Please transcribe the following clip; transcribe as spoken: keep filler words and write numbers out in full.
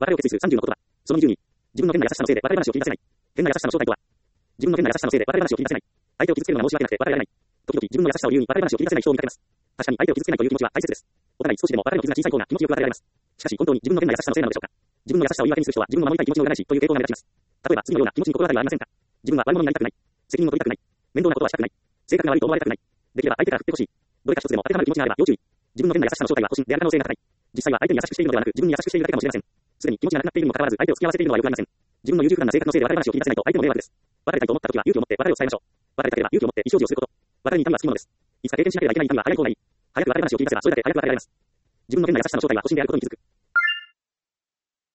別れを決意するさんじゅうの言葉。そのにじゅうに。自分の変な優しさのせいで別れ話を切り出せない。変な優しさの正体とは。自分の変な優しさのせいで別れ話を切り出せない。相手を傷つけるのが申し訳なくて別れられない。時々自分の優しさを理由に別れ話を切り出せない人を見かけます。確かに相手を傷つけないという気持ちは大切です。お互い少しでも別れの傷が小さい方が気持ちよく別れられます。しかし本当に自分の変な優しさのせいなのでしょうか。自分の優しさを言い訳にする人は自分の守りたい気持ちの裏返しという傾向が目立ちます。例えば次のような気持ちに心当たりはありませんか。自分は悪者になりたくない。責任を取りたくない。面倒なことはしたくない。性格が悪いと思われたくない。できれば相手から振ってほしい。どれか一つでも当てはまる気持ちがあれば要注意。自分の変な優しさの正体は保身である可能性が高い。実際は相手に優しくしているのではなく自分に優しくしているだけかもしれません。すでに気持ちがなくなっているにもかかわらず相手を付き合わせているのは良くありません。自分の優柔不断な性格のせいで別れ話を切り出せないと相手も迷惑です。別れたいと思った時は勇気を持って別れを伝えましょう。別れたければ勇気を持って意思表示をすること。別れに痛みはつきものです。いつか経験しなければいけない痛みは早い方がいい。早く別れ話を切り出せばそれだけ早く別れられます。自分の変な優しさの正体は保身であることに気づく。